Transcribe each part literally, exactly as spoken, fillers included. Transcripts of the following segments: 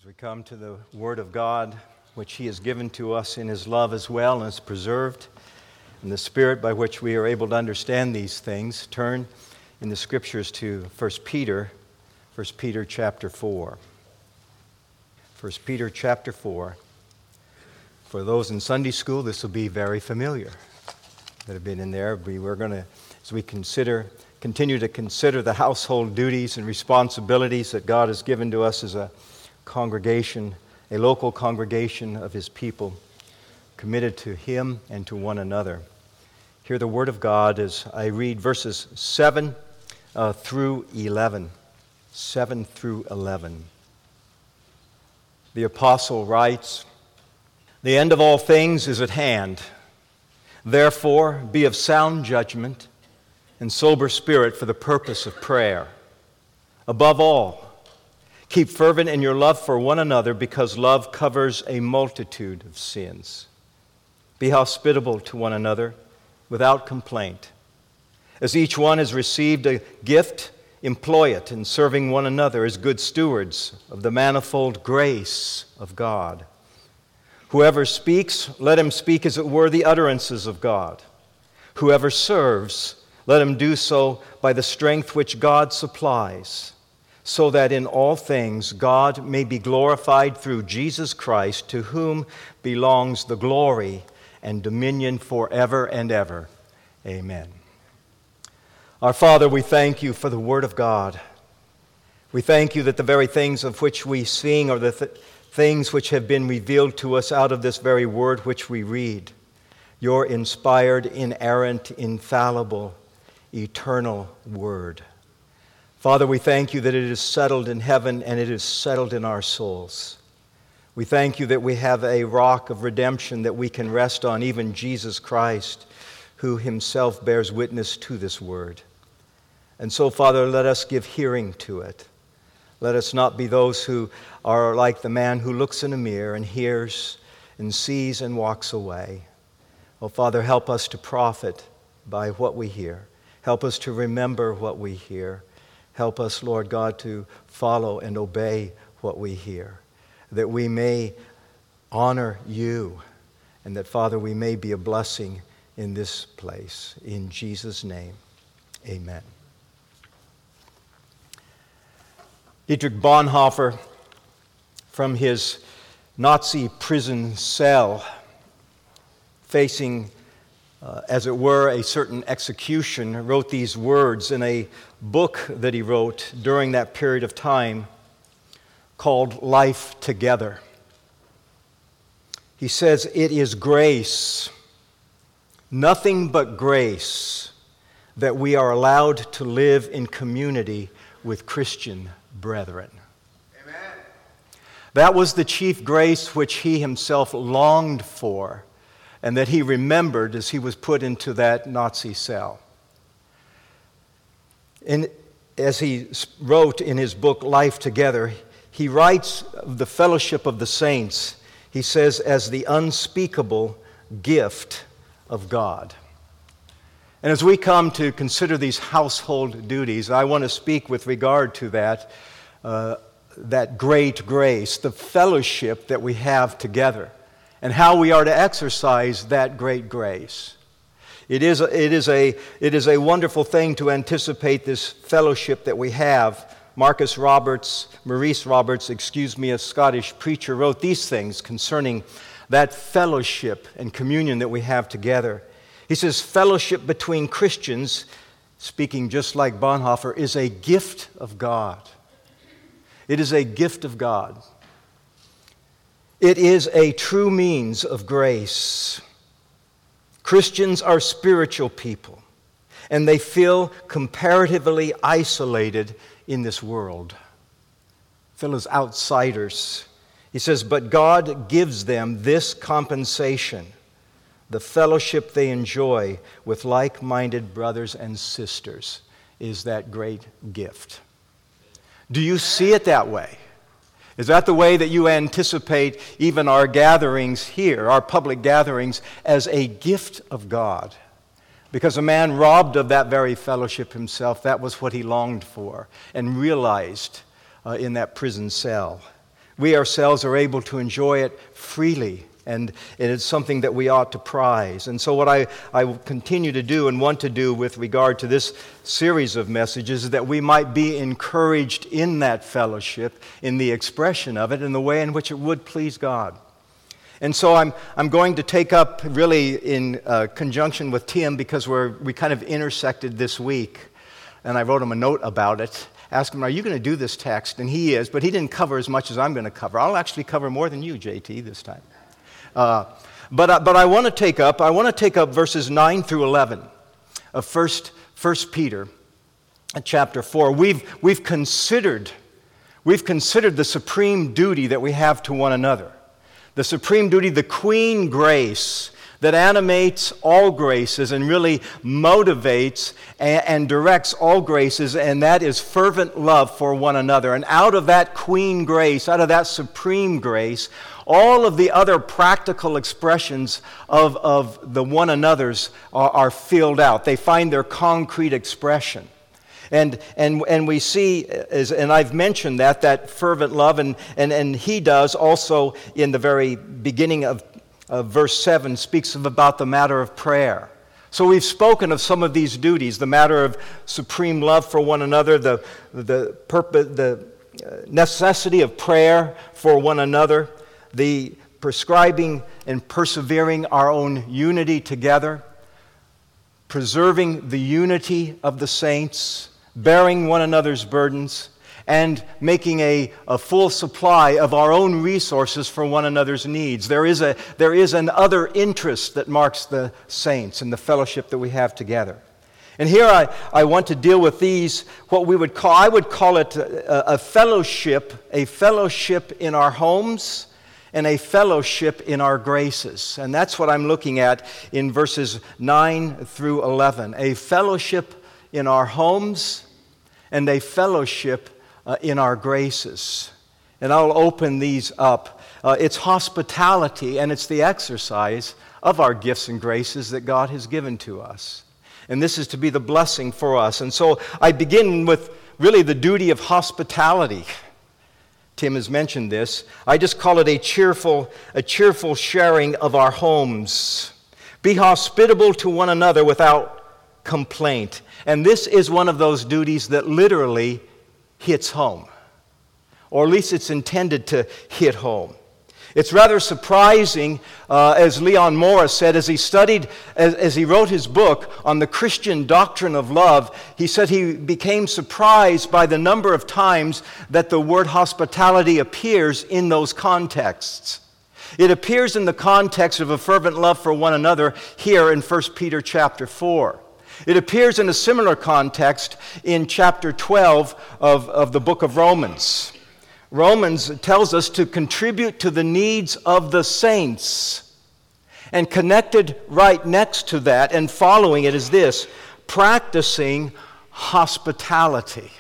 we come to the Word of God, which He has given to us in His love as well, and is preserved, and the Spirit by which we are able to understand these things, turn in the Scriptures to First Peter, First Peter chapter four. First Peter chapter four. For those in Sunday school, this will be very familiar that have been in there. We were going to, as we consider, continue to consider the household duties and responsibilities that God has given to us as a congregation, a local congregation of His people, committed to Him and to one another. Hear the Word of God as I read verses seven uh, through eleven. seven through eleven. The apostle writes, "The end of all things is at hand. Therefore, be of sound judgment and sober spirit for the purpose of prayer. Above all, keep fervent in your love for one another, because love covers a multitude of sins. Be hospitable to one another without complaint. As each one has received a gift, employ it in serving one another as good stewards of the manifold grace of God. Whoever speaks, let him speak as it were the utterances of God. Whoever serves, let him do so by the strength which God supplies, so that in all things God may be glorified through Jesus Christ, to whom belongs the glory and dominion forever and ever. Amen." Our Father, we thank You for the Word of God. We thank You that the very things of which we sing are the th- things which have been revealed to us out of this very Word which we read. Your inspired, inerrant, infallible, eternal Word. Father, we thank You that it is settled in heaven and it is settled in our souls. We thank You that we have a rock of redemption that we can rest on, even Jesus Christ, who Himself bears witness to this Word. And so, Father, let us give hearing to it. Let us not be those who are like the man who looks in a mirror and hears and sees and walks away. Oh, Father, help us to profit by what we hear. Help us to remember what we hear. Help us, Lord God, to follow and obey what we hear, that we may honor You, and that, Father, we may be a blessing in this place. In Jesus' name, amen. Dietrich Bonhoeffer, from his Nazi prison cell, facing, uh, as it were, a certain execution, wrote these words in a book that he wrote during that period of time called Life Together. He says, "It is grace, nothing but grace, that we are allowed to live in community with Christian brethren." Amen. That was the chief grace which he himself longed for, and that he remembered as he was put into that Nazi cell. And as he wrote in his book, Life Together, he writes of the fellowship of the saints, he says, as the unspeakable gift of God. And as we come to consider these household duties, I want to speak with regard to that, uh, that great grace, the fellowship that we have together, and how we are to exercise that great grace. It is a, it is a, it is a wonderful thing to anticipate this fellowship that we have. Marcus Roberts, Maurice Roberts, excuse me, a Scottish preacher, wrote these things concerning that fellowship and communion that we have together. He says, fellowship between Christians, speaking just like Bonhoeffer, is a gift of God. It is a gift of God. It is a true means of grace. Christians are spiritual people, and they feel comparatively isolated in this world. Feel as outsiders. He says, but God gives them this compensation, the fellowship they enjoy with like-minded brothers and sisters is that great gift. Do you see it that way? Is that the way that you anticipate even our gatherings here, our public gatherings, as a gift of God? Because a man robbed of that very fellowship himself, that was what he longed for and realized uh, in that prison cell. we ourselves are able to enjoy it freely. And it is something that we ought to prize. And so what I, I will continue to do and want to do with regard to this series of messages is that we might be encouraged in that fellowship, in the expression of it, in the way in which it would please God. And so I'm I'm going to take up really in uh, conjunction with Tim, because we're we kind of intersected this week. And I wrote him a note about it. Asked him, are you going to do this text? And he is, but he didn't cover as much as I'm going to cover. I'll actually cover more than you, J T, this time. Uh, but uh, but I want to take up I want to take up verses nine through eleven of First First Peter, chapter four. We've we've considered we've considered the supreme duty that we have to one another, the supreme duty, the queen grace that animates all graces and really motivates and, and directs all graces, and that is fervent love for one another. And out of that queen grace, out of that supreme grace, all of the other practical expressions of, of the one another's are, are filled out. They find their concrete expression. And and and we see, as, and I've mentioned that, that fervent love, and, and, and he does also in the very beginning of, of verse seven, speaks of about the matter of prayer. So we've spoken of some of these duties, the matter of supreme love for one another, the, the, purpose, the necessity of prayer for one another, the prescribing and persevering our own unity together, preserving the unity of the saints, bearing one another's burdens, and making a, a full supply of our own resources for one another's needs. There is a there is an other interest that marks the saints and the fellowship that we have together. And here I, I want to deal with these, what we would call, I would call it a, a fellowship, a fellowship in our homes, and a fellowship in our graces. And that's what I'm looking at in verses nine through eleven. A fellowship in our homes and a fellowship uh, in our graces. And I'll open these up. Uh, it's hospitality, and it's the exercise of our gifts and graces that God has given to us. And this is to be the blessing for us. And so I begin with really the duty of hospitality. Tim has mentioned this. I just call it a cheerful, a cheerful sharing of our homes. Be hospitable to one another without complaint. And this is one of those duties that literally hits home. Or at least it's intended to hit home. It's rather surprising, uh, as Leon Morris said, as he studied, as, as he wrote his book on the Christian doctrine of love, he said he became surprised by the number of times that the word hospitality appears in those contexts. It appears in the context of a fervent love for one another here in First Peter chapter four. It appears in a similar context in chapter twelve of, of the book of Romans. Romans tells us to contribute to the needs of the saints. And connected right next to that and following it is this: practicing hospitality.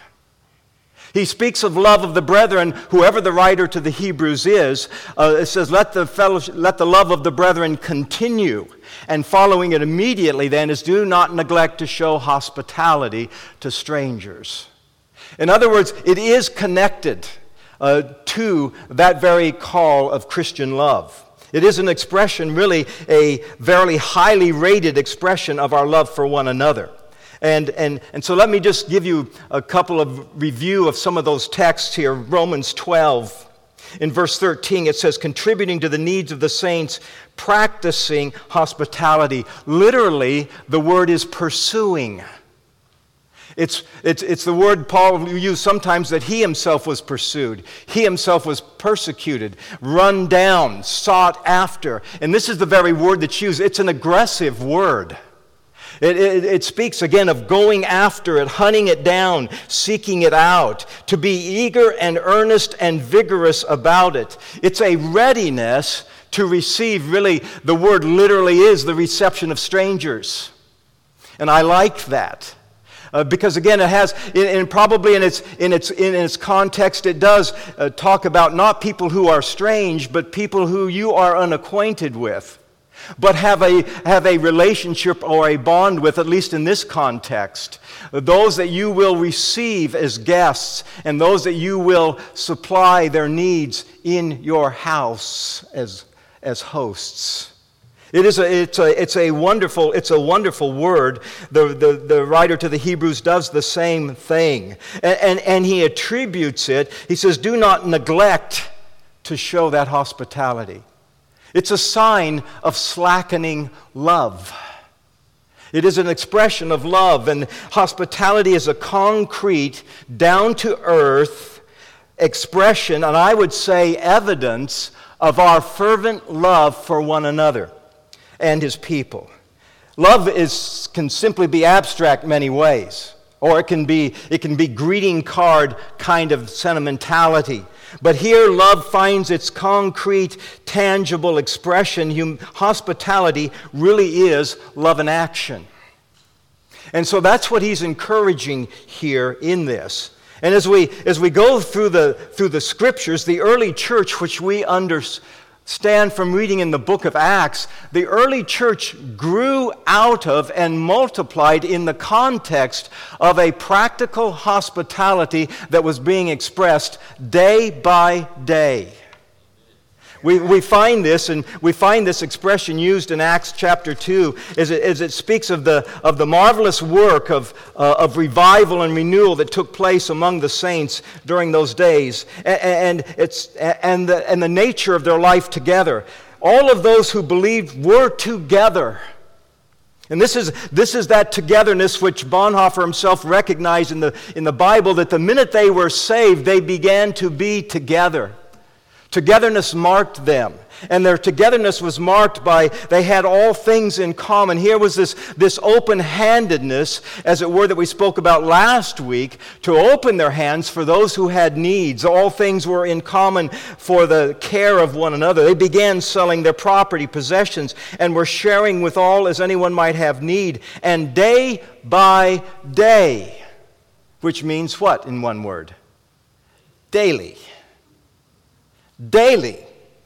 He speaks of love of the brethren, whoever the writer to the Hebrews is. Uh, it says, let the fellowship, let the love of the brethren continue. And following it immediately then is, do not neglect to show hospitality to strangers. In other words, it is connected uh, to that very call of Christian love. It is an expression, really a very highly rated expression of our love for one another. And, and, and so let me just give you a couple of review of some of those texts here. Romans twelve, in verse thirteen, it says, contributing to the needs of the saints, practicing hospitality. Literally, the word is pursuing. It's, it's, it's the word Paul used sometimes, that he himself was pursued. He himself was persecuted, run down, sought after. And this is the very word that's used. It's an aggressive word. It, it, it speaks again of going after it, hunting it down, seeking it out, to be eager and earnest and vigorous about it. It's a readiness to receive. Really, the word literally is the reception of strangers. And I like that. Uh, because again, it has, and probably in its in its in its context, it does uh, talk about not people who are strange, but people who you are unacquainted with. but have a, have a relationship or a bond with, at least in this context, those that you will receive as guests and those that you will supply their needs in your house as, as hosts. It is a, it's a, it's a wonderful, it's a wonderful word. The, the, the writer to the Hebrews does the same thing. And, and, and he attributes it, he says, do not neglect to show that hospitality. It's a sign of slackening love. It is an expression of love, and hospitality is a concrete, down-to-earth expression, and I would say evidence of our fervent love for one another and His people. Love is can simply be abstract many ways, or it can be it can be greeting card kind of sentimentality. But here love finds its concrete, tangible expression. Hum- hospitality really is love in action. And so that's what he's encouraging here in this. And as we as we go through the through the scriptures, the early church, which we understand from reading in the book of Acts, the early church grew out of and multiplied in the context of a practical hospitality that was being expressed day by day. We, we find this, and we find this expression used in Acts chapter two as it, as it speaks of the, of the marvelous work of, uh, of revival and renewal that took place among the saints during those days, and, and, it's, and, the, and the nature of their life together. All of those who believed were together. And this is, this is that togetherness which Bonhoeffer himself recognized in the, in the Bible, that the minute they were saved, they began to be together. Togetherness marked them, and their togetherness was marked by they had all things in common. Here was this, this open-handedness, as it were, that we spoke about last week, to open their hands for those who had needs. All things were in common for the care of one another. They began selling their property, possessions, and were sharing with all as anyone might have need. And day by day, which means what in one word? Daily. Daily,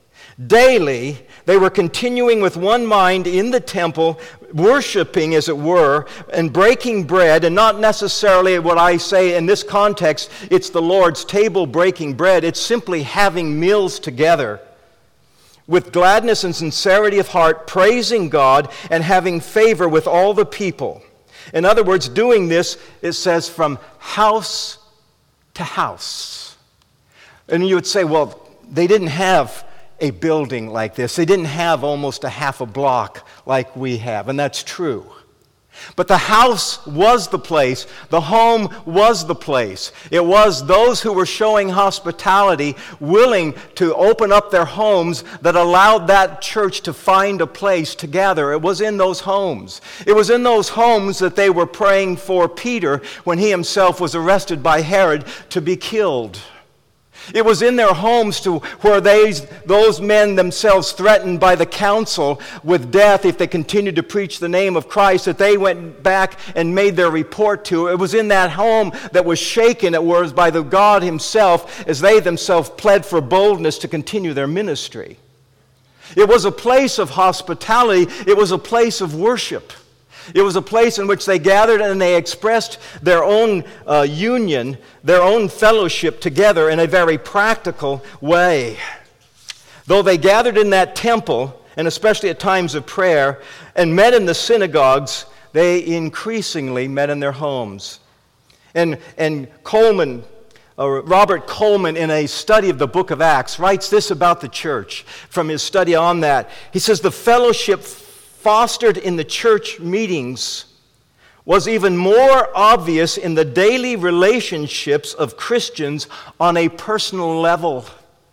daily, they were continuing with one mind in the temple, worshiping, as it were, and breaking bread, and not necessarily what I say in this context, it's the Lord's table breaking bread. It's simply having meals together with gladness and sincerity of heart, praising God and having favor with all the people. In other words, doing this, it says, from house to house. And you would say, well, they didn't have a building like this. They didn't have almost a half a block like we have, and that's true. But the house was the place. The home was the place. It was those who were showing hospitality, willing to open up their homes, that allowed that church to find a place to gather. It was in those homes. It was in those homes that they were praying for Peter when he himself was arrested by Herod to be killed. It was in their homes to where they, those men themselves threatened by the council with death if they continued to preach the name of Christ, that they went back and made their report to. It was in that home that was shaken, it was by the God Himself, as they themselves pled for boldness to continue their ministry. It was a place of hospitality. It was a place of worship. It was a place in which they gathered and they expressed their own uh, union, their own fellowship together in a very practical way. Though they gathered in that temple, and especially at times of prayer, and met in the synagogues, they increasingly met in their homes. And, and Coleman, uh, Robert Coleman, in a study of the book of Acts, writes this about the church from his study on that. He says, the fellowship fostered in the church meetings was even more obvious in the daily relationships of Christians on a personal level.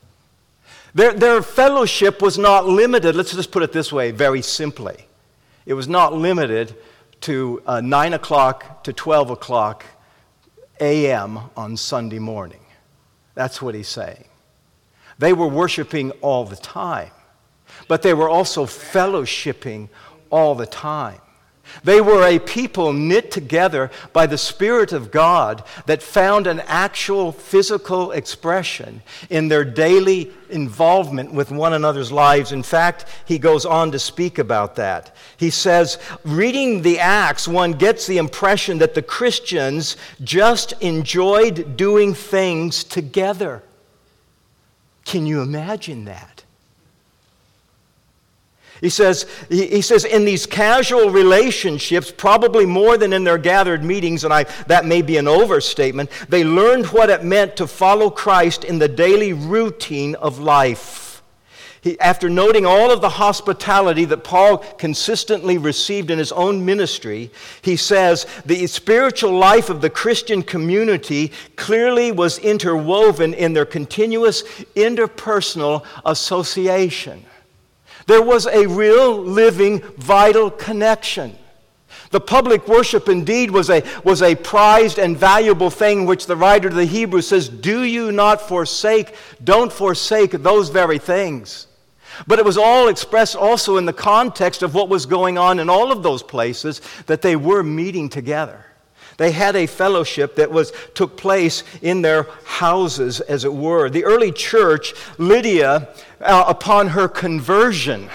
Their, their fellowship was not limited, let's just put it this way, very simply. It was not limited to uh, nine o'clock to twelve o'clock a m on Sunday morning. That's what he's saying. They were worshiping all the time. But they were also fellowshipping all the time. They were a people knit together by the Spirit of God that found an actual physical expression in their daily involvement with one another's lives. In fact, he goes on to speak about that. He says, reading the Acts, one gets the impression that the Christians just enjoyed doing things together. Can you imagine that? He says, he says, in these casual relationships, probably more than in their gathered meetings, and I, that may be an overstatement, they learned what it meant to follow Christ in the daily routine of life. He, after noting all of the hospitality that Paul consistently received in his own ministry, he says, the spiritual life of the Christian community clearly was interwoven in their continuous interpersonal association. There was a real, living, vital connection. The public worship indeed was a, was a prized and valuable thing, which the writer of the Hebrews says, do you not forsake, don't forsake those very things. But it was all expressed also in the context of what was going on in all of those places, that they were meeting together. They had a fellowship that was took place in their houses, as it were. The early church, Lydia, uh, upon her conversion,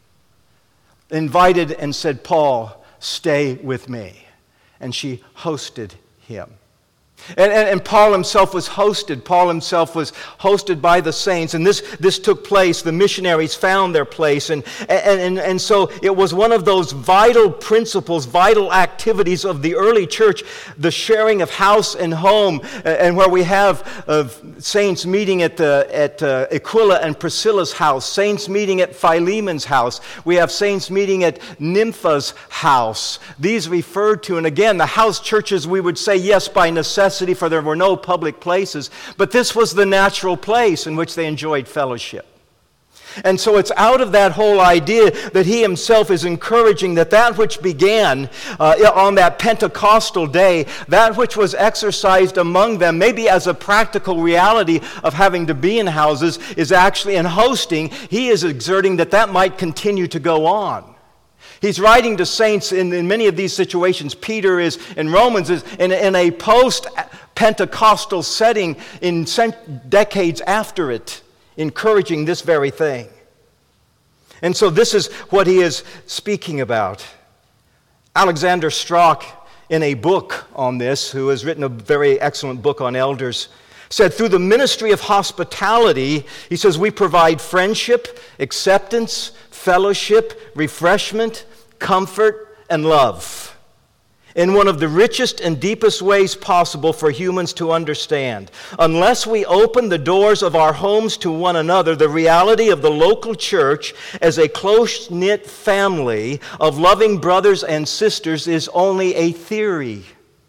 invited and said, Paul, stay with me. And she hosted him. And, and, and Paul himself was hosted. Paul himself was hosted by the saints. And this, this took place. The missionaries found their place. And, and, and, and so it was one of those vital principles, vital activities of the early church, the sharing of house and home. And where we have uh, saints meeting at, the, at uh, Aquila and Priscilla's house, saints meeting at Philemon's house. We have saints meeting at Nympha's house. These referred to, and again, the house churches, we would say, yes, by necessity, for there were no public places, but this was the natural place in which they enjoyed fellowship. And so it's out of that whole idea that he himself is encouraging that that which began uh, on that Pentecostal day, that which was exercised among them, maybe as a practical reality of having to be in houses, is actually in hosting. He is exerting that that might continue to go on. He's writing to saints in, in many of these situations. Peter is, in Romans, is in, in a post-Pentecostal setting in cent- decades after it, encouraging this very thing. And so this is what he is speaking about. Alexander Strauch, in a book on this, who has written a very excellent book on elders, said, through the ministry of hospitality, he says, we provide friendship, acceptance, fellowship, refreshment, comfort, and love in one of the richest and deepest ways possible for humans to understand. Unless we open the doors of our homes to one another, the reality of the local church as a close-knit family of loving brothers and sisters is only a theory.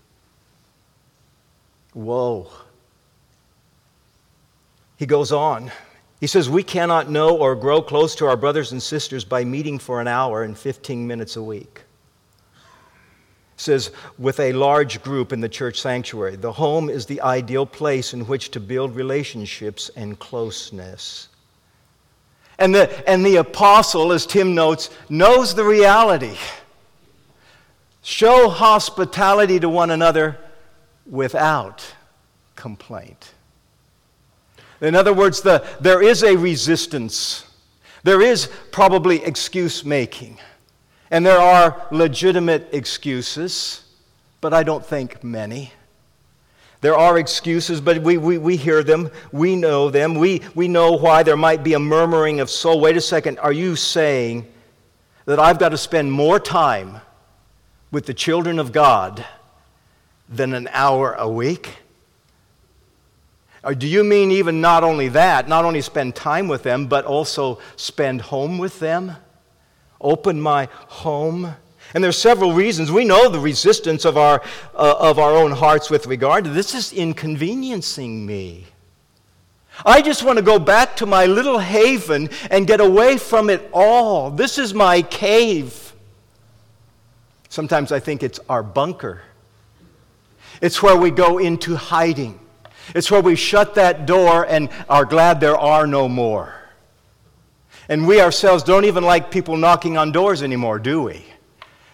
Whoa. He goes on. He says, we cannot know or grow close to our brothers and sisters by meeting for an hour and fifteen minutes a week. He says, with a large group in the church sanctuary, the home is the ideal place in which to build relationships and closeness. And the, and the apostle, as Tim notes, knows the reality. Show hospitality to one another without complaint. In other words, the, there is a resistance. There is probably excuse-making. And there are legitimate excuses, but I don't think many. There are excuses, but we, we, we hear them. We know them. We, we know why there might be a murmuring of soul. Wait a second, are you saying that I've got to spend more time with the children of God than an hour a week? Or do you mean even not only that, not only spend time with them, but also spend home with them? Open my home? And there's several reasons. We know the resistance of our, uh, of our own hearts with regard to this is inconveniencing me. I just want to go back to my little haven and get away from it all. This is my cave. Sometimes I think it's our bunker. It's where we go into hiding. It's where we shut that door and are glad there are no more. And we ourselves don't even like people knocking on doors anymore, do we?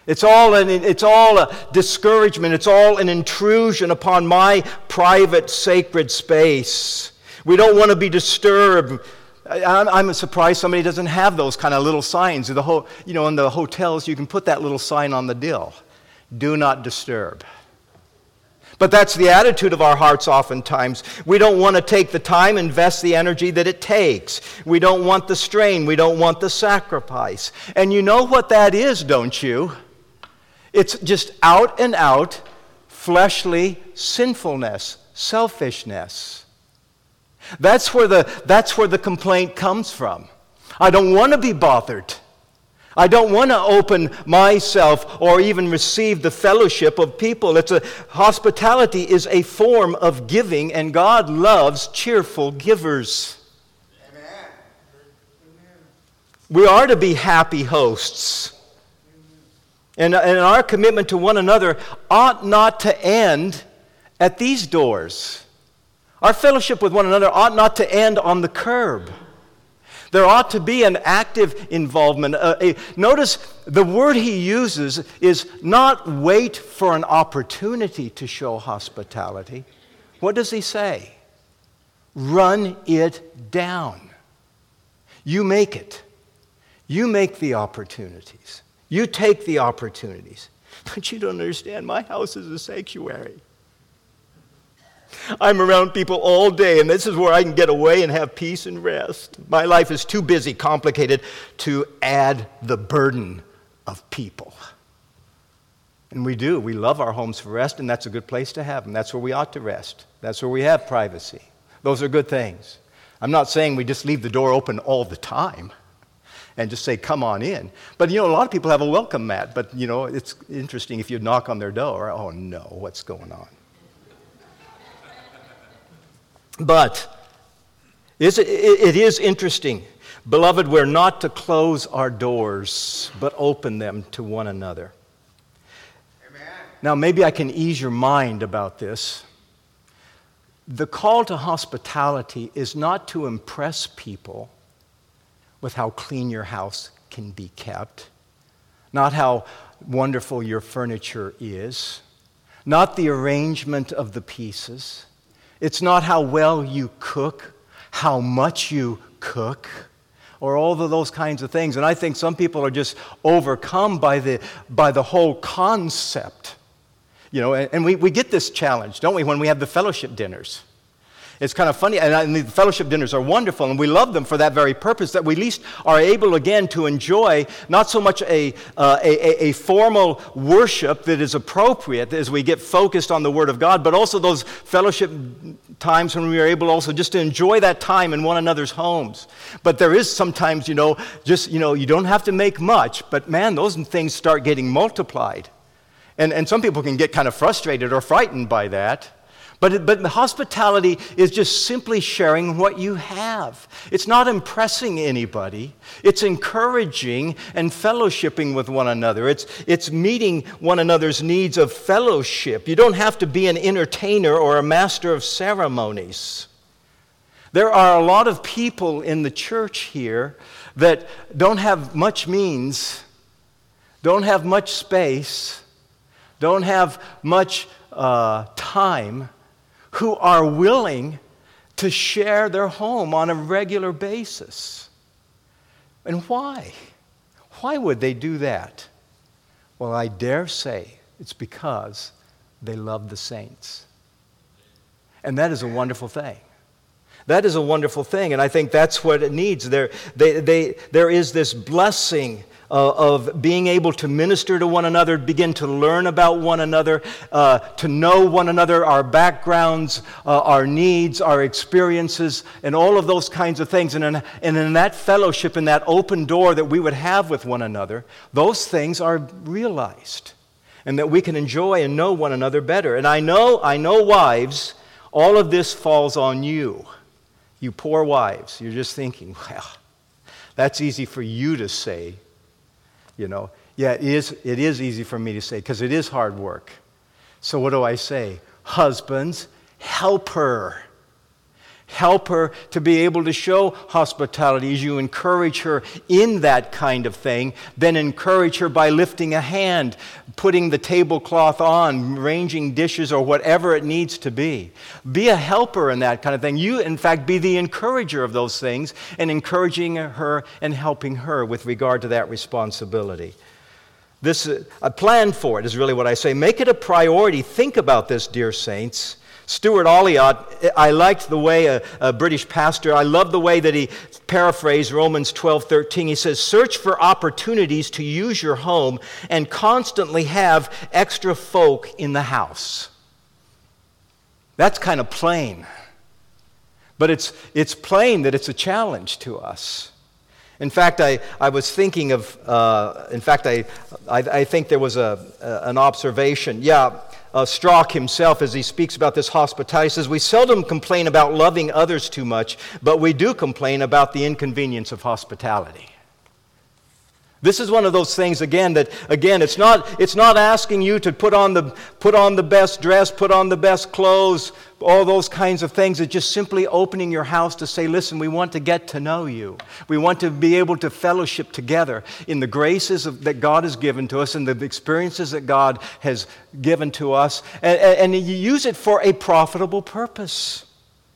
It's all an, it's all a discouragement. It's all an intrusion upon my private, sacred space. We don't want to be disturbed. I'm, I'm surprised somebody doesn't have those kind of little signs. The whole, you know, in the hotels, you can put that little sign on the dill. Do not disturb. But that's the attitude of our hearts oftentimes. We don't want to take the time, invest the energy that it takes. We don't want the strain. We don't want the sacrifice. And you know what that is, don't you? It's just out and out fleshly sinfulness, selfishness. That's where the, that's where the complaint comes from. I don't want to be bothered. I don't want to open myself or even receive the fellowship of people. It's a, hospitality is a form of giving, and God loves cheerful givers. Amen. We are to be happy hosts. And, and our commitment to one another ought not to end at these doors. Our fellowship with one another ought not to end on the curb. There ought to be an active involvement. Uh, a, notice the word he uses is not wait for an opportunity to show hospitality. What does he say? Run it down. You make it. You make the opportunities. You take the opportunities. But you don't understand, my house is a sanctuary. I'm around people all day, and this is where I can get away and have peace and rest. My life is too busy, complicated, to add the burden of people. And we do. We love our homes for rest, and that's a good place to have them. That's where we ought to rest. That's where we have privacy. Those are good things. I'm not saying we just leave the door open all the time and just say, come on in. But, you know, a lot of people have a welcome mat. But, you know, it's interesting if you knock on their door. Oh, no, what's going on? But it is interesting. Beloved, we're not to close our doors, but open them to one another. Amen. Now, maybe I can ease your mind about this. The call to hospitality is not to impress people with how clean your house can be kept, not how wonderful your furniture is, not the arrangement of the pieces. It's not how well you cook, how much you cook, or all of those kinds of things. And I think some people are just overcome by the, by the whole concept. You know, and, and we, we get this challenge, don't we, when we have the fellowship dinners. It's kind of funny, and, and the fellowship dinners are wonderful, and we love them for that very purpose, that we at least are able again to enjoy not so much a, uh, a, a formal worship that is appropriate as we get focused on the Word of God, but also those fellowship times when we are able also just to enjoy that time in one another's homes. But there is sometimes, you know, just, you know, you don't have to make much, but man, those things start getting multiplied. And, and some people can get kind of frustrated or frightened by that. But, but the hospitality is just simply sharing what you have. It's not impressing anybody. It's encouraging and fellowshipping with one another. It's, it's meeting one another's needs of fellowship. You don't have to be an entertainer or a master of ceremonies. There are a lot of people in the church here that don't have much means, don't have much space, don't have much uh, time, who are willing to share their home on a regular basis. And why? Why would they do that? Well, I dare say it's because they love the saints. And that is a wonderful thing. That is a wonderful thing, and I think that's what it needs. There, they, they, there is this blessing Uh, of being able to minister to one another, begin to learn about one another, uh, to know one another, our backgrounds, uh, our needs, our experiences, and all of those kinds of things. And in, and in that fellowship, in that open door that we would have with one another, those things are realized, and that we can enjoy and know one another better. And I know, I know, wives, all of this falls on you, you poor wives. You're just thinking, well, that's easy for you to say. You know, yeah, it is, it is easy for me to say because it is hard work. So what do I say? Husbands, help her. Help her to be able to show hospitality as you encourage her in that kind of thing. Then encourage her by lifting a hand, putting the tablecloth on, arranging dishes, or whatever it needs to be. Be a helper in that kind of thing. You, in fact, be the encourager of those things and encouraging her and helping her with regard to that responsibility. This, uh, a plan for it is really what I say. Make it a priority. Think about this, dear saints. Stuart Olliott, I liked the way a, a British pastor, I love the way that he paraphrased Romans twelve thirteen. He says, search for opportunities to use your home and constantly have extra folk in the house. That's kind of plain. But it's, it's plain that it's a challenge to us. In fact, I, I was thinking of, uh, in fact, I, I, I think there was a, a an observation. Yeah, uh, Strauch himself, as he speaks about this hospitality, says, we seldom complain about loving others too much, but we do complain about the inconvenience of hospitality. This is one of those things, again, that, again, it's not, it's not asking you to put on, the, put on the best dress, put on the best clothes, all those kinds of things. It's just simply opening your house to say, listen, we want to get to know you. We want to be able to fellowship together in the graces of, that God has given to us and the experiences that God has given to us. And, and you use it for a profitable purpose.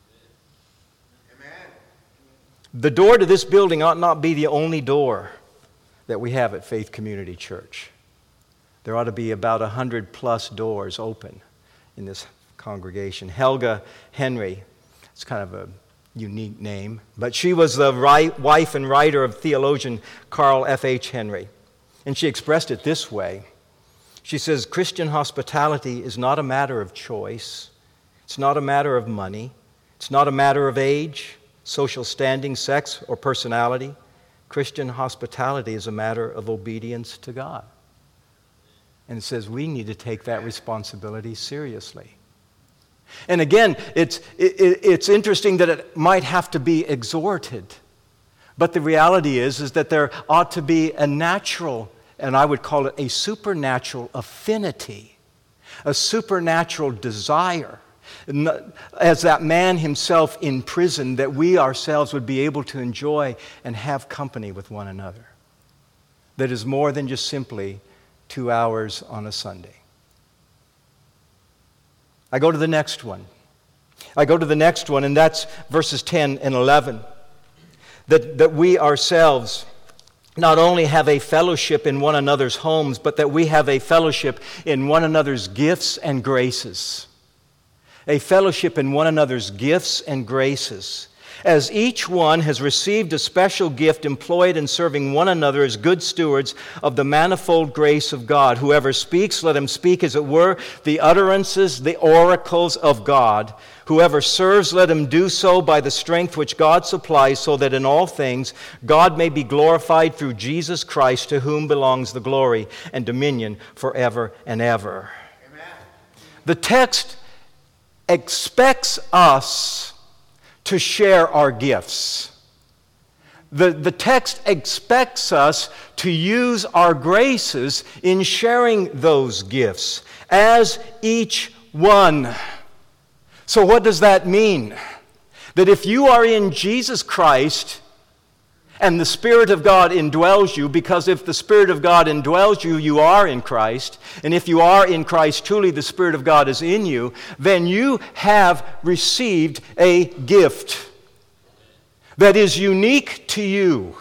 Amen. The door to this building ought not be the only door that we have at Faith Community Church. There ought to be about a hundred plus doors open in this congregation. Helga Henry, it's kind of a unique name, but she was the right wife and writer of theologian Carl F H Henry. And she expressed it this way. She says, Christian hospitality is not a matter of choice. It's not a matter of money. It's not a matter of age, social standing, sex, or personality. Christian hospitality is a matter of obedience to God. And it says we need to take that responsibility seriously. And again, it's, it, it's interesting that it might have to be exhorted. But the reality is, is that there ought to be a natural, and I would call it a supernatural affinity, a supernatural desire, as that man himself in prison, that we ourselves would be able to enjoy and have company with one another. That is more than just simply two hours on a Sunday. I go to the next one. I go to the next one, and that's verses ten and eleven. That, that we ourselves not only have a fellowship in one another's homes, but that we have a fellowship in one another's gifts and graces. A fellowship in one another's gifts and graces. As each one has received a special gift employed in serving one another as good stewards of the manifold grace of God. Whoever speaks, let him speak, as it were, the utterances, the oracles of God. Whoever serves, let him do so by the strength which God supplies, so that in all things God may be glorified through Jesus Christ, to whom belongs the glory and dominion forever and ever. Amen. The text expects us to share our gifts. The, the text expects us to use our graces in sharing those gifts as each one. So what does that mean? That if you are in Jesus Christ and the Spirit of God indwells you, because if the Spirit of God indwells you, you are in Christ. And if you are in Christ, truly the Spirit of God is in you, then you have received a gift that is unique to you.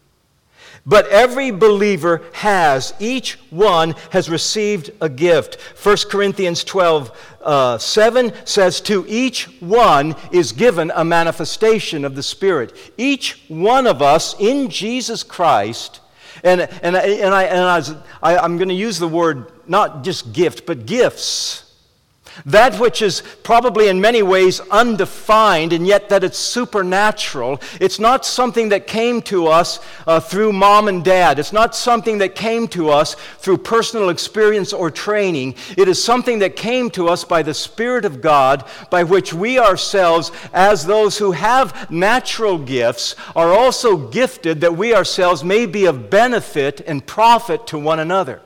But every believer has, each one has received a gift. First Corinthians twelve uh, seven says, to each one is given a manifestation of the Spirit. Each one of us in Jesus Christ, and, and, and, I, and I was, I, I'm going to use the word not just gift, but gifts. That which is probably in many ways undefined, and yet that it's supernatural. It's not something that came to us uh, through mom and dad. It's not something that came to us through personal experience or training. It is something that came to us by the Spirit of God, by which we ourselves, as those who have natural gifts, are also gifted that we ourselves may be of benefit and profit to one another.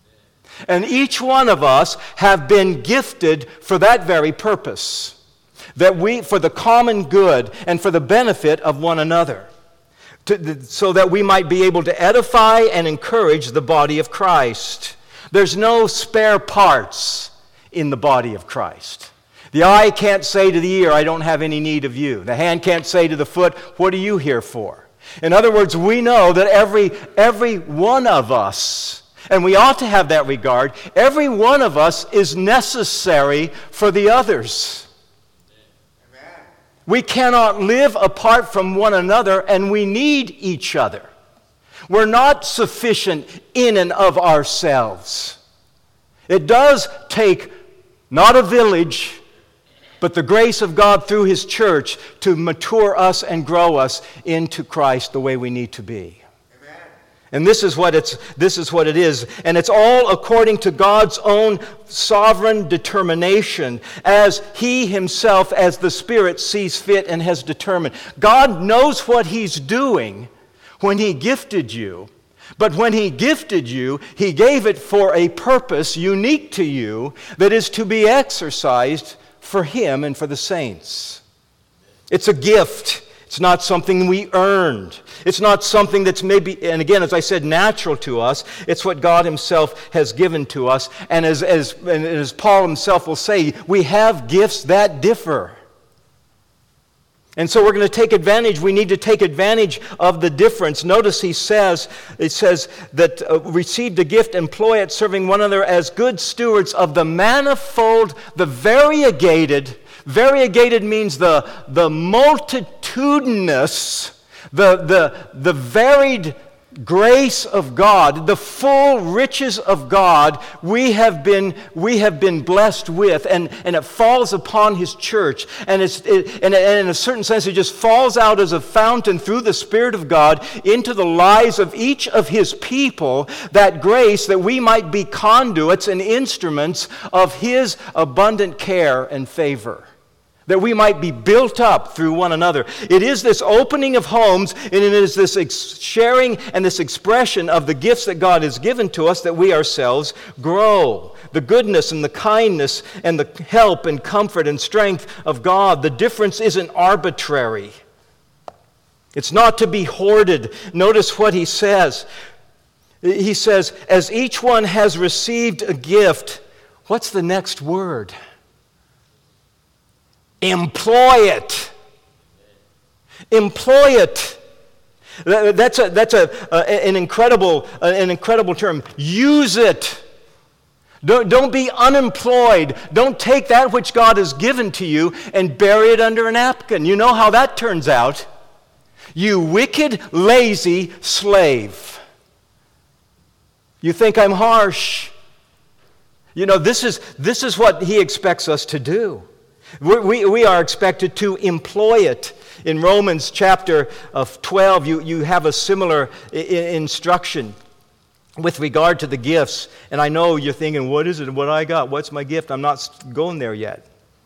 And each one of us have been gifted for that very purpose. that we, for the common good and for the benefit of one another, to, so that we might be able to edify and encourage the body of Christ. There's no spare parts in the body of Christ. The eye can't say to the ear, I don't have any need of you. The hand can't say to the foot, what are you here for? In other words, we know that every, every one of us, and we ought to have that regard, every one of us is necessary for the others. Amen. We cannot live apart from one another, and we need each other. We're not sufficient in and of ourselves. It does take not a village, but the grace of God through His church to mature us and grow us into Christ the way we need to be. Amen. And this is what it's this is what it is. And it's all according to God's own sovereign determination, as He Himself, as the Spirit, sees fit and has determined. God knows what He's doing when He gifted you. But when He gifted you, He gave it for a purpose unique to you that is to be exercised for Him and for the saints. It's a gift. It's not something we earned. It's not something that's maybe, and again, as I said, natural to us. It's what God Himself has given to us. And as, as, and as Paul himself will say, we have gifts that differ. And so we're going to take advantage, we need to take advantage of the difference. Notice he says, it says that uh, received a gift, employ it, serving one another as good stewards of the manifold, the variegated. Variegated means the, the multitudinous, the, the, the varied grace of God, the full riches of God we have been we have been blessed with, and, and it falls upon His church, and it's it, and, and in a certain sense it just falls out as a fountain through the Spirit of God into the lives of each of His people, that grace that we might be conduits and instruments of His abundant care and favor, that we might be built up through one another. It is this opening of homes, and it is this ex- sharing and this expression of the gifts that God has given to us that we ourselves grow. The goodness and the kindness and the help and comfort and strength of God. The difference isn't arbitrary. It's not to be hoarded. Notice what he says. He says, as each one has received a gift, what's the next word? Employ it. Employ it. That's a that's a uh, an incredible uh, an incredible term. Use it. Don't don't be unemployed. Don't take that which God has given to you and bury it under a napkin. You know how that turns out. You wicked, lazy slave. You think I'm harsh? You know, this is this is what He expects us to do. We, we are expected to employ it. In Romans chapter of twelve, you, you have a similar I- instruction with regard to the gifts. And I know you're thinking, what is it? What I got? What's my gift? I'm not going there yet.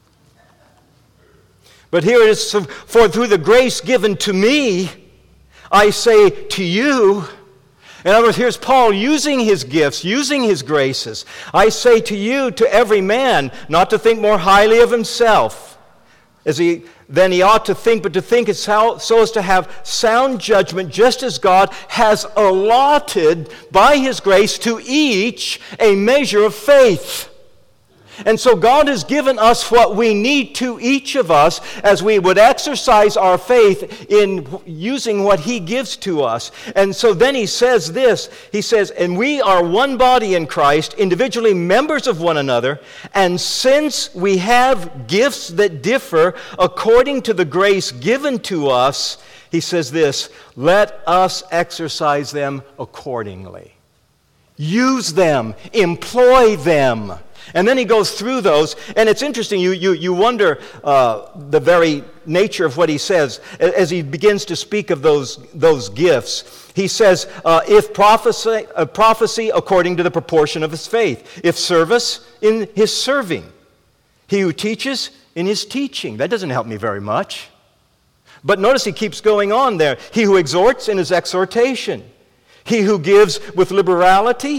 But here it is, for through the grace given to me, I say to you. In other words, here's Paul using his gifts, using his graces. I say to you, to every man, not to think more highly of himself as he, than he ought to think, but to think as how, so as to have sound judgment, just as God has allotted by His grace to each a measure of faith. And so God has given us what we need to each of us as we would exercise our faith in using what He gives to us. And so then he says this, he says, and we are one body in Christ, individually members of one another, and since we have gifts that differ according to the grace given to us, he says this, let us exercise them accordingly. Use them, employ them. And then he goes through those, and it's interesting, you you, you wonder uh, the very nature of what he says as he begins to speak of those, those gifts. He says, uh, if prophecy, uh, prophecy according to the proportion of his faith, if service, in his serving, he who teaches, in his teaching. That doesn't help me very much. But notice he keeps going on there. He who exhorts, in his exhortation. He who gives with liberality,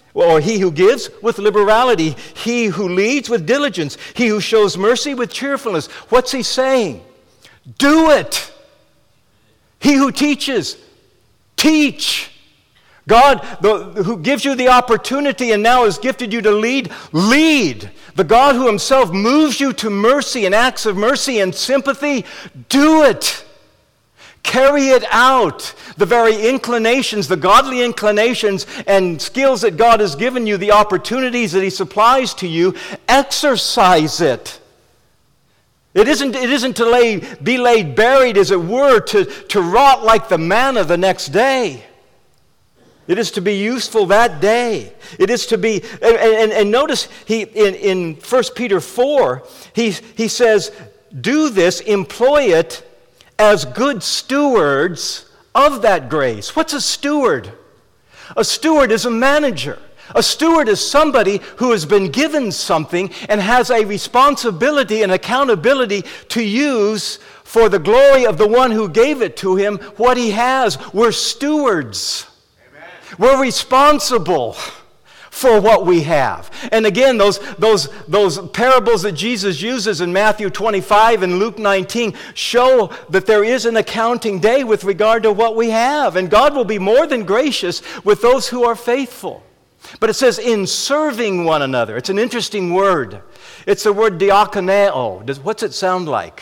Or he who gives with liberality, he who leads with diligence, he who shows mercy with cheerfulness. What's he saying? Do it. He who teaches, teach. God, the, who gives you the opportunity and now has gifted you to lead, lead. The God who himself moves you to mercy and acts of mercy and sympathy, do it. Carry it out. The very inclinations, the godly inclinations and skills that God has given you, the opportunities that he supplies to you, exercise it. It isn't, it isn't to lay, be laid buried, as it were, to, to rot like the manna the next day. It is to be useful that day. It is to be, and, and, and notice he in, in First Peter four, he, he says, do this, employ it as good stewards of that grace. What's a steward? A steward is a manager. A steward is somebody who has been given something and has a responsibility and accountability to use for the glory of the one who gave it to him what he has. We're stewards. Amen. We're responsible for what we have. And again, those, those, those parables that Jesus uses in Matthew twenty-five and Luke nineteen show that there is an accounting day with regard to what we have. And God will be more than gracious with those who are faithful. But it says, in serving one another. It's an interesting word. It's the word diakoneo. Does, what's it sound like?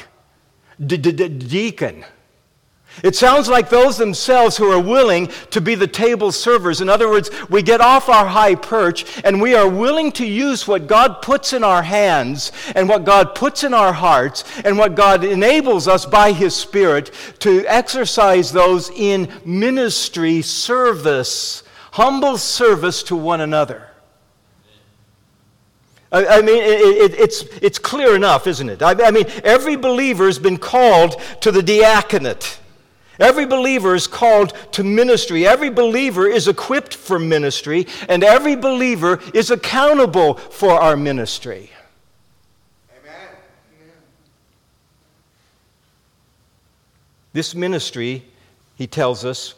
Deacon. It sounds like those themselves who are willing to be the table servers. In other words, we get off our high perch and we are willing to use what God puts in our hands and what God puts in our hearts and what God enables us by His Spirit to exercise those in ministry service. Humble service to one another. I, I mean, it, it, it's, it's clear enough, isn't it? I, I mean, every believer has been called to the diaconate. Every believer is called to ministry. Every believer is equipped for ministry, and every believer is accountable for our ministry. Amen. This ministry, he tells us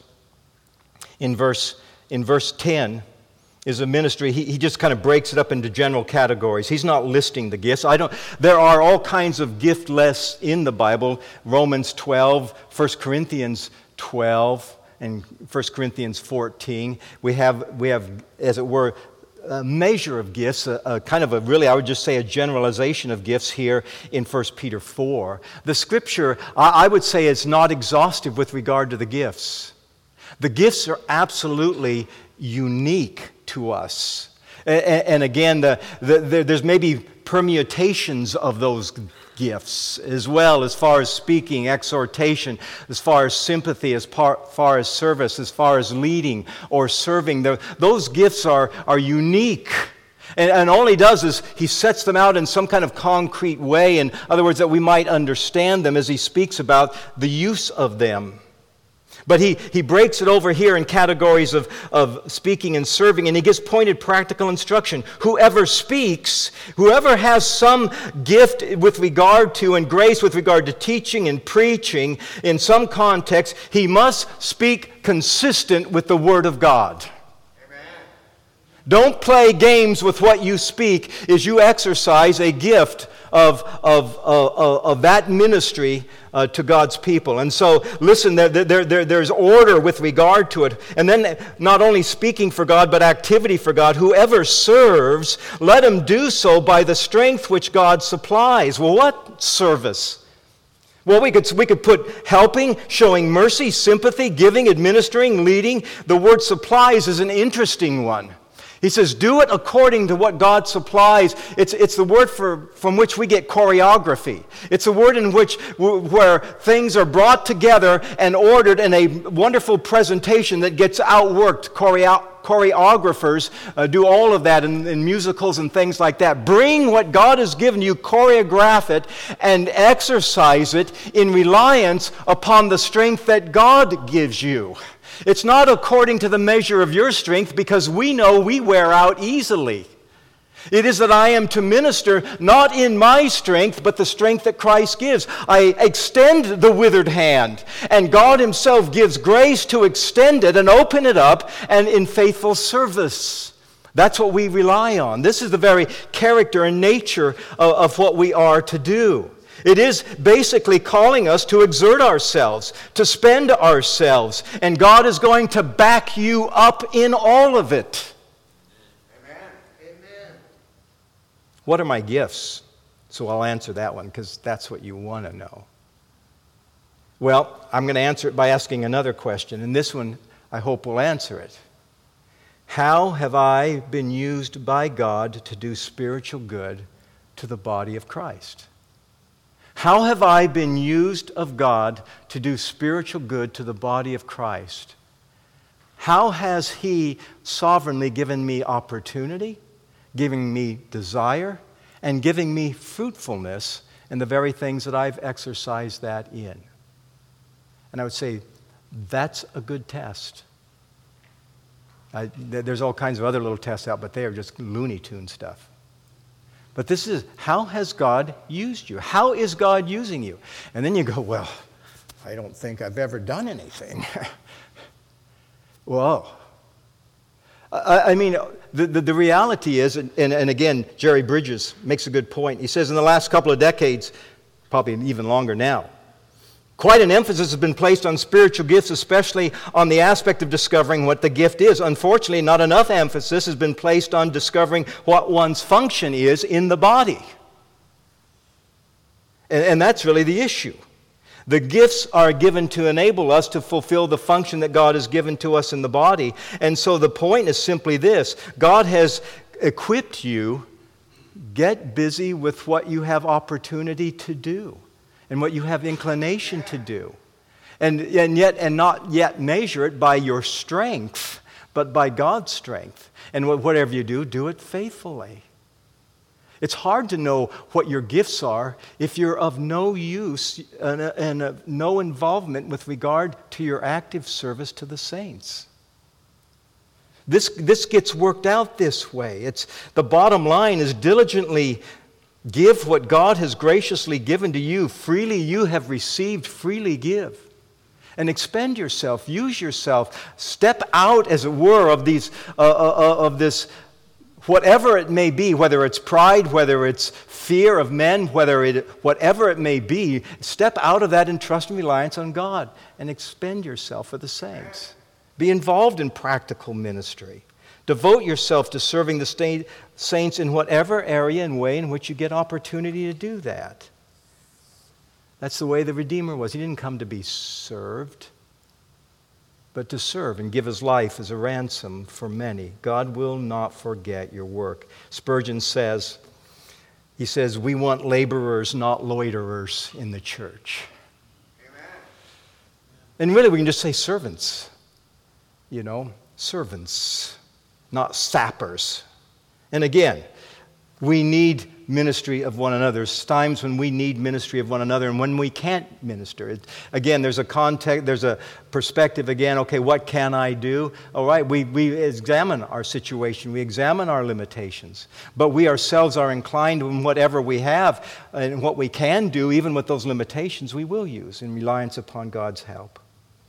in verse In verse ten, is a ministry. He, he just kind of breaks it up into general categories. He's not listing the gifts. I don't. There are all kinds of gift lists in the Bible. Romans twelve, First Corinthians twelve, and First Corinthians fourteen. We have, we have, as it were, a measure of gifts, a, a kind of a really, I would just say, a generalization of gifts here in First Peter four. The Scripture, I, I would say, is not exhaustive with regard to the gifts. The gifts are absolutely unique to us. And, and again, the, the, the, there's maybe permutations of those gifts as well, as far as speaking, exhortation, as far as sympathy, as par, far as service, as far as leading or serving. The, those gifts are, are unique. And, and all he does is he sets them out in some kind of concrete way. In other words, that we might understand them as he speaks about the use of them. But he, he breaks it over here in categories of, of speaking and serving, and he gives pointed practical instruction. Whoever speaks, whoever has some gift with regard to and grace with regard to teaching and preaching in some context, he must speak consistent with the Word of God. Amen. Don't play games with what you speak as you exercise a gift of, of, of, of that ministry Uh, to God's people. And so, listen, there, there, there, there's order with regard to it. And then not only speaking for God, but activity for God. Whoever serves, let him do so by the strength which God supplies. Well, what service? Well, we could, we could put helping, showing mercy, sympathy, giving, administering, leading. The word supplies is an interesting one. He says, do it according to what God supplies. It's, it's the word for, from which we get choreography. It's a word in which where things are brought together and ordered in a wonderful presentation that gets outworked. Choreo- choreographers uh, do all of that in, in musicals and things like that. Bring what God has given you, choreograph it, and exercise it in reliance upon the strength that God gives you. It's not according to the measure of your strength, because we know we wear out easily. It is that I am to minister not in my strength, but the strength that Christ gives. I extend the withered hand, and God Himself gives grace to extend it and open it up, and in faithful service, That's what we rely on. This is the very character and nature of, of what we are to do. It is basically calling us to exert ourselves, to spend ourselves, and God is going to back you up in all of it. Amen. Amen. What are my gifts? So I'll answer that one because that's what you want to know. Well, I'm going to answer it by asking another question, and this one I hope will answer it. How have I been used by God to do spiritual good to the body of Christ? How have I been used of God to do spiritual good to the body of Christ? How has He sovereignly given me opportunity, giving me desire, and giving me fruitfulness in the very things that I've exercised that in? And I would say, that's a good test. I, there's all kinds of other little tests out, but they are just Looney Tune stuff. But this is, how has God used you? How is God using you? And then you go, well, I don't think I've ever done anything. Well, I, I mean, the, the, the reality is, and, and again, Jerry Bridges makes a good point. He says in the last couple of decades, probably even longer now, quite an emphasis has been placed on spiritual gifts, especially on the aspect of discovering what the gift is. Unfortunately, not enough emphasis has been placed on discovering what one's function is in the body. And, and that's really the issue. The gifts are given to enable us to fulfill the function that God has given to us in the body. And so the point is simply this: God has equipped you. Get busy with what you have opportunity to do and what you have inclination to do. And, and yet and not yet measure it by your strength, but by God's strength. And whatever you do, do it faithfully. It's hard to know what your gifts are if you're of no use and, and of no involvement with regard to your active service to the saints. This, this gets worked out this way. It's, the bottom line is diligently give what God has graciously given to you. Freely you have received, freely give. And expend yourself, use yourself, step out, as it were, of these, uh, uh, of this, whatever it may be, whether it's pride, whether it's fear of men, whether it, whatever it may be, step out of that and trust and reliance on God and expend yourself for the saints. Be involved in practical ministry. Devote yourself to serving the state, saints in whatever area and way in which you get opportunity to do that. That's the way the Redeemer was. He didn't come to be served, but to serve and give His life as a ransom for many. God will not forget your work. Spurgeon says, he says, we want laborers, not loiterers in the church. Amen. And really we can just say servants. You know, servants. Not sappers. And again, we need ministry of one another. There's times when we need ministry of one another and when we can't minister. It, again, there's a context, there's a perspective again, okay, what can I do? All right, we, we examine our situation, we examine our limitations, but we ourselves are inclined in whatever we have and what we can do, even with those limitations, we will use in reliance upon God's help.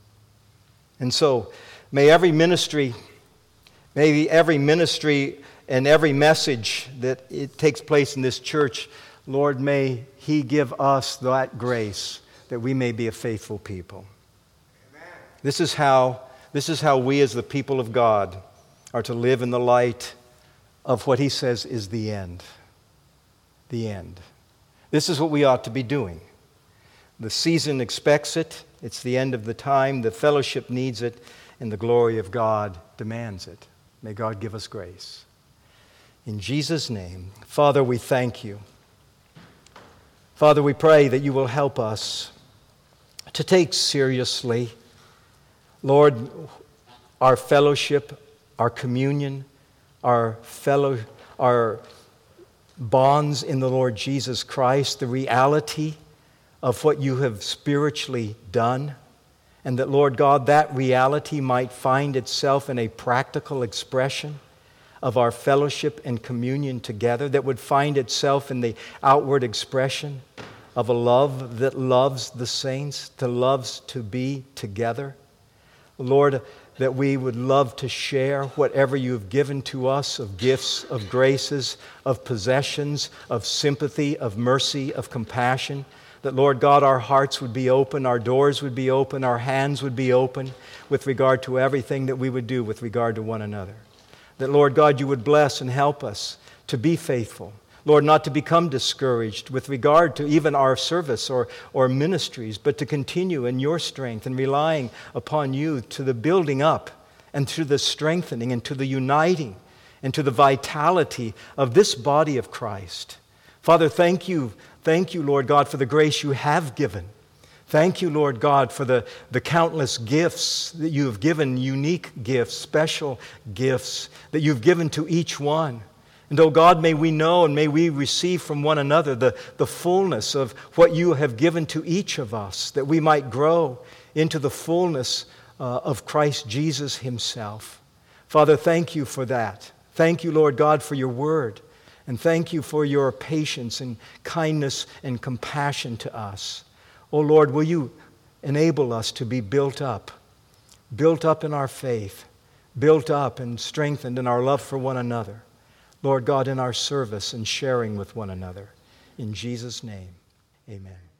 And so, may every ministry Maybe every ministry and every message that it takes place in this church, Lord, may He give us that grace that we may be a faithful people. Amen. This is how, this is how we as the people of God are to live in the light of what He says is the end. The end. This is what we ought to be doing. The season expects it. It's the end of the time. The fellowship needs it. And the glory of God demands it. May God give us grace. In Jesus' name, Father, we thank You. Father, we pray that You will help us to take seriously, Lord, our fellowship, our communion, our fellow, our bonds in the Lord Jesus Christ, the reality of what You have spiritually done. And that, Lord God, that reality might find itself in a practical expression of our fellowship and communion together, that would find itself in the outward expression of a love that loves the saints, to loves to be together. Lord, that we would love to share whatever you have given to us of gifts, of graces, of possessions, of sympathy, of mercy, of compassion. That, Lord God, our hearts would be open, our doors would be open, our hands would be open with regard to everything that we would do with regard to one another. That, Lord God, you would bless and help us to be faithful. Lord, not to become discouraged with regard to even our service or, or ministries, but to continue in your strength and relying upon you to the building up and to the strengthening and to the uniting and to the vitality of this body of Christ. Father, thank you, thank you, Lord God, for the grace you have given. Thank you, Lord God, for the, the countless gifts that you have given, unique gifts, special gifts that you've given to each one. And, oh God, may we know and may we receive from one another the, the fullness of what you have given to each of us, that we might grow into the fullness uh, of Christ Jesus himself. Father, thank you for that. Thank you, Lord God, for your word. And thank you for your patience and kindness and compassion to us. Oh Lord, will you enable us to be built up, built up in our faith, built up and strengthened in our love for one another. Lord God, in our service and sharing with one another. In Jesus' name, amen.